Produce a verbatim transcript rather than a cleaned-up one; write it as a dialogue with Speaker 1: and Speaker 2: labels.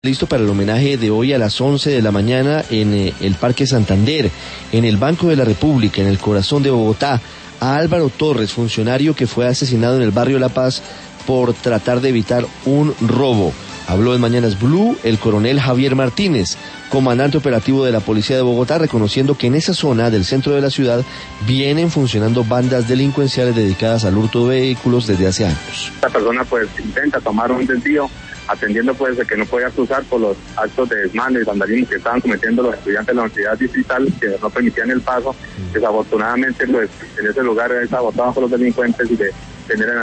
Speaker 1: Listo para el homenaje de hoy a las once de la mañana en eh, el Parque Santander, en el Banco de la República, en el corazón de Bogotá, a Álvaro Torres, funcionario que fue asesinado en el barrio La Paz por tratar de evitar un robo. Habló en Mañanas Blue el coronel Javier Martínez, comandante operativo de la Policía de Bogotá, reconociendo que en esa zona del centro de la ciudad vienen funcionando bandas delincuenciales dedicadas al hurto de vehículos desde hace años.
Speaker 2: La persona pues intenta tomar un desvío, atendiendo pues de que no podía cruzar por los actos de desmane y vandalismo que estaban cometiendo los estudiantes de la Universidad Distrital, que no permitían el paso. Desafortunadamente pues en ese lugar es abordado por los delincuentes y de tener